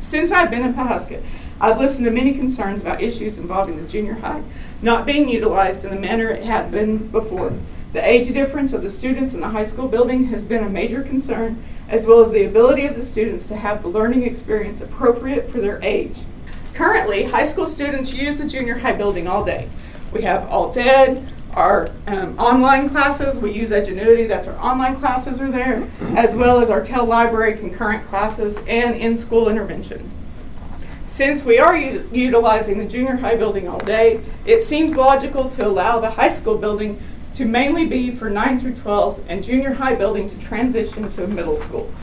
Since I've been in Pawhuska, I've listened to many concerns about issues involving the junior high not being utilized in the manner it had been before. The age difference of the students in the high school building has been a major concern, as well as the ability of the students to have the learning experience appropriate for their age. Currently, high school students use the junior high building all day. We have Alt Ed, our online classes. We use Edgenuity, that's our online classes are there, as well as our TEL Library concurrent classes and in-school intervention. Since we are utilizing the junior high building all day, it seems logical to allow the high school building to mainly be for 9 through 12 and junior high building to transition to a middle school.